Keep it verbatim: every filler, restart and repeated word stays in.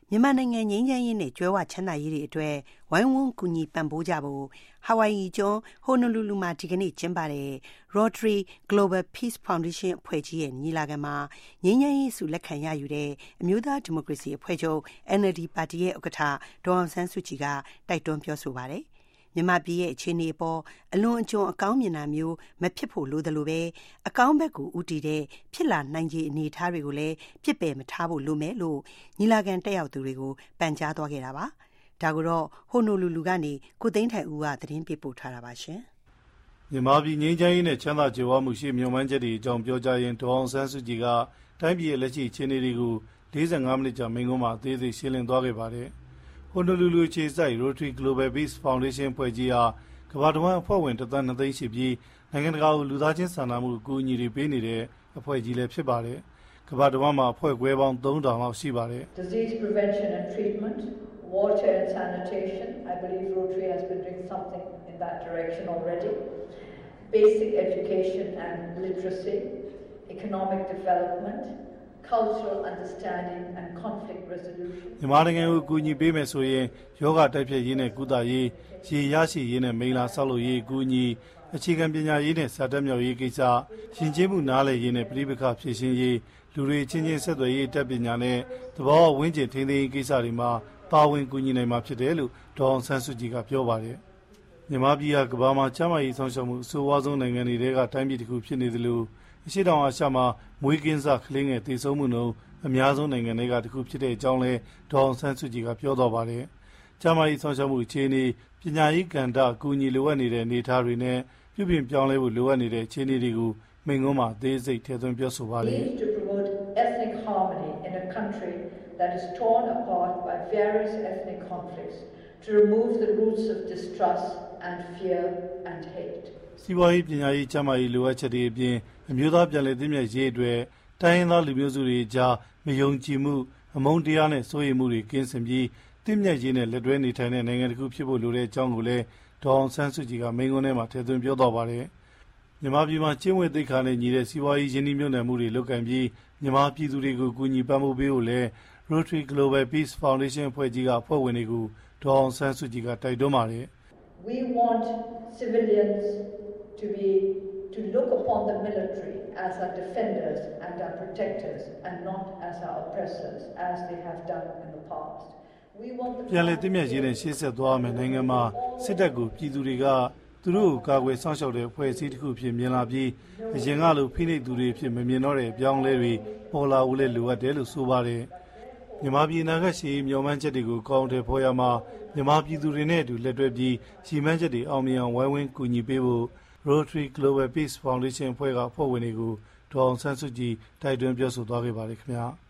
မြန်မာနိုင်ငံငြိမ်းချမ်းရေးနဲ့ကြွယ်ဝချမ်းသာရေးတွေအတွက်ဝိုင်းဝန်းကူညီပံ့ပိုးကြဖို့ဟာဝိုင်အီကျွန်းဟိုနိုလူလူမှာဒီကနေ့ကျင်းပတဲ့ Rotary Global Peace Foundation အဖွဲ့ကြီးရဲ့ညီလာခံမှာငြိမ်းချမ်းရေးဆုလက်ခံရယူတဲ့အမျိုးသားဒီမိုကရေစီအဖွဲ့ချုပ် N L D ပါတီရဲ့ဥက္ကဋ္ဌဒေါ်အောင်ဆန်းစုကြည်ကတိုက်တွန်းပြောဆိုပါတယ်။မြန်မာပြည်ရဲ့အခြေအနေပေါ်အလွန်အကျွံအကောင်းမြင်တာမျိုးမဖြစ်ဖို့လိုသလိုပဲအကောင်းဘက်ကိုဦးတည်တဲ့ဖြစ်လာနိုင်ခြေအနေအထားတွေကိုလည်းပြစ်ပယ်မထားဖို့လိုမယ်လို့ညီလာခံတက်ရောက်သူတွေကိုပန်ကြားသွားခဲ့တာပါ။ဒါကိုတော့ဟိုနိုလူလူကနေကိုသိန်းထိုင်ဦးကသတင်းပေးပို့ထားတာပါရှင်။မြန်မာပြည်ငြိမ်းချမ်းရေးနဲ့ချမ်းသာကြွယ်ဝမှုရှိမြန်မာချက်တွေအကြောင်းပြောကြားရင်းဒေါ်အောင်ဆန်းစုကြည်ကတိုင်းပြည်ရဲ့လက်ရှိအခြေအနေတွေကို၄၅မိနစ်ကြာမိန့်ခွန်းမှာအသေးစိတ်ရှင်းလင်းသွားခဲ့ပါတယ်။ဟိုနိုလူလူခြေစိုက် Rotary Global Peace Foundation ဖွဲ့ကြီးဟာကမ္ဘာတစ်ဝန်းအဖွဲ့ဝင်တစ်သန်းနှစ်သိန်းရှိပြီးနိုင်ငံတကာကိုလူသားချင်းစာနာမှုအကူအညီတွေပေးနေတဲ့အဖွဲ့ကြီးလည်းဖြစ်ပါတယ်။ကမ္ဘာတစ်ဝန်းမှာအဖွဲ့ခွဲပေါင်းသုံးထောင်လောက်ရှိပါတယ်။ Disease prevention and treatment, water and sanitation. I believe Rotary has been doing something in that direction already. Basic education and literacy, economic development.Cultural understanding and conflict resolution မြန်မာနိုင်ငံကိုကူညီပေးမယ်ဆိုရင်ယောဂတိုက်ဖျက်ရေးနဲ့ကုသရေးရေရရှိရေးနဲ့မိန်လာဆောက်လုပ်ရေးအကူအညီအခြေခံပညာရေးနဲ့စာတတ်မြောက်ရေးကိစ္စရှင်ကျေးမှုနားလည်ရေးနဲ့ပြည်ပခဖြည့်ရှင်ရေးလူတွေချင်းချင်းဆက်သွယ်ရေးတက်ပညာနဲ့သဘောဝင်းကျင်ထိန်းသိမ်းရေးကိစ္စတွေမှာပါဝင်ကူညီနိုင်မှာဖြစ်တယ်လို့ဒေါ်အောင်ဆန်းစုကြည်ကပြောပါတယ်မြန်မာပြည်ကကမ္ဘာမှာချမ်းသာရေးဆောင်ရှောက်မှုအဆိုးဝါးဆုံးနိုင်ငံတွေကတိုင်းပြည်တစ်ခုဖြစ်နေသလိုအရှိတောင်အာရှမှာမွေးကင်းစကလေးငယ်တည်ဆုံမှုနှုန်းအများဆုံးနိုင်ငံတွေကတစ်ခုဖြစ်တဲ့အကြောင်းလဲဒေါ်အောင်ဆန်းစုကြည်ကပြောတော့ပါတယ်။ကျန်းမာရေးဆောင်ရှောက်မှုအခြေအနေပညာရေးကဏ္ဍအကူအညီလိုအပ်နေတဲ့အနေအထားတွေနဲ့ပြုပြင်ပြောင်းလဲဖို့လိုအပ်နေတဲ့အခြေအနေတွေကိုမိန့်ခွန်းမှာအသေးစိတ်ထည့်သွင်းပြောဆိုပါလေ။ To promote ethnic harmony in a country that is torn apart by various ethnic conflicts to remove the roots of distrust and fear and hate စီးပွားရေးပညာရေးကျန်းမာရေးလိုအပ်ချက်တွေအပြင်အမျိုးသားပြန်လည်သင့်မြတ်ရေးအတွက်တိုင်းရင်းသားလူမျိုးစုတွေကြားမယုံကြည်မှုအမုန်းတရားနဲ့စိုးရိမ်မှုတွေကင်းစင်ပြီးသင့်မြတ်ရေးနဲ့လက်တွဲနေထိုင်တဲ့နိုင်ငံတစ်ခုဖြစ်ဖို့လိုတဲ့အကြောင်းကိုလည်းဒေါ်အောင်ဆန်းစုကြည်ကမိန့်ခွန်းထဲမှာထည့်သွင်းပြောသွားပါတယ်။မြန်မာပြည်မှာကျင့်ဝတ်သိက္ခာနဲ့ညီတဲ့စီးပွားရေးရင်းနှီးမြှုပ်နှံမှုတွေလုပ်ကိုင်ပြီးမြန်မာပြည်သူတွေကိုကူညီပံ့ပိုးပေးဖို့လည်း Rotary Global Peace Foundation အဖွဲ့ကြီးကအဖွဲ့ဝင်တွေကိုဒေါ်အောင်ဆန်းစုကြည်ကတိုက်တွန်းပါတယ်။ We want civilians to be to look upon the military as our defenders and our protectors and not as our oppressors as they have done in the past. We want the ပြန်လည်တည်မြဲရေးနဲ့ရှေ့ဆက်သွားမယ်နိုင်ငံမှာစစ်တပ်ကိုပြည်သူတွေကသူတို့ကိုကာကွယ်စောင့်ရှောက်တဲ့အဖွဲ့အစည်းတစ်ခုဖြစ်မြင်လာပြီးအရင်ကလိုဖိနှိပ်သူတွေဖြစ်မမြင်တော့တဲ့အပြောင်းလဲတွေပေါ်လာဦးလဲလိုအပ်တယ်လို့ဆိုပါတယ်။မြန်မာပြည်နာဂတ်ရှိမျှော်မှန်းချက်တွေကိုကောင်းတဲ့ဖော်ရမှာမြန်မာပြည်သူတွေနဲ့အတူလက်တွဲပြီးရှီမှန်းချက်တွေအောင်မြင်အောင်ဝိုင်းဝန်းကူညီပေးဖို့Rotary Global Peace Foundation ဖွဲ့ကအဖွဲ့ဝင်တွေကိုဒေါ်အောင်ဆန်းစုကြည်တိုက်တွန်းပြောဆိုသွားခဲ့ပါတယ်ခင်ဗျာ။